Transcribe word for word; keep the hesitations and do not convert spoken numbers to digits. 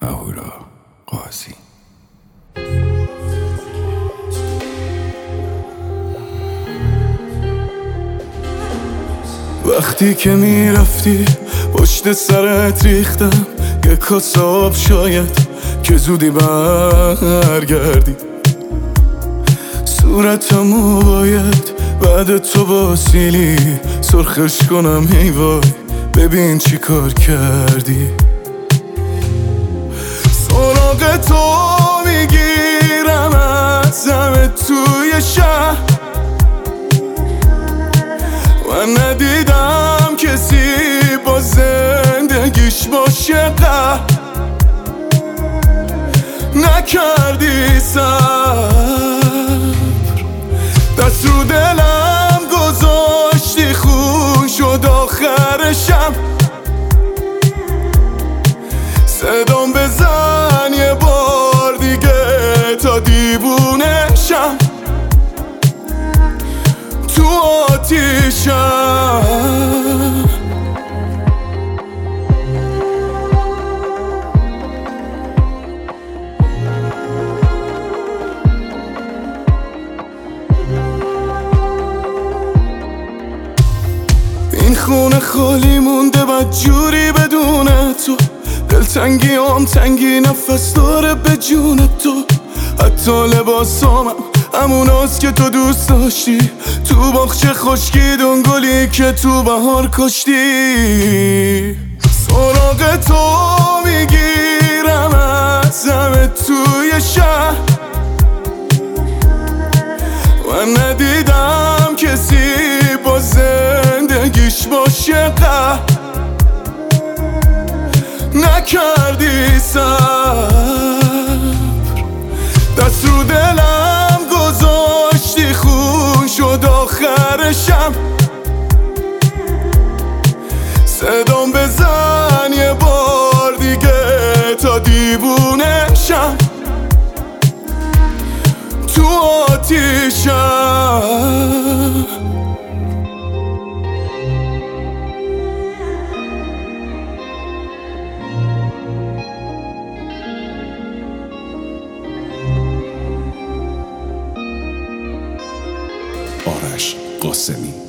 اهورا قاضی. وقتی که میرفتی پشت سرت ریختم یه کاسه آب، شاید که زودی برگردی. صورتمو باید بعد تو با سیلی سرخش کنم، هی وای ببین چی کار کردی. سراغ تو میگیرم از همه توی شهر، من ندیدم کسی با زندگیش باشه قهر. نکردی صبر، دست رو دلم گذاشتی، خون شد آخرشم. صدام بزن یه بار دیگه تا دیوونشم، تو آتیشم. این خونه خالی مونده بد جوری بدون تو، دلتنگی هم تنگی نفس داره به جون تو. حتی لباسامم هموناست که تو دوست داشتی، تو باغچه خشکی دنگلی که تو بهار کشتی. سراغ تو میگیرم از همه توی شهر، من ندیدم کسی با زندگیش باشه قهر. نکردی صبر، دست رو دلم گذاشتی، خون شد آخرشم. صدام بزن یه بار دیگه تا دیوونشم، تو آتیشم. آرش قاسمی.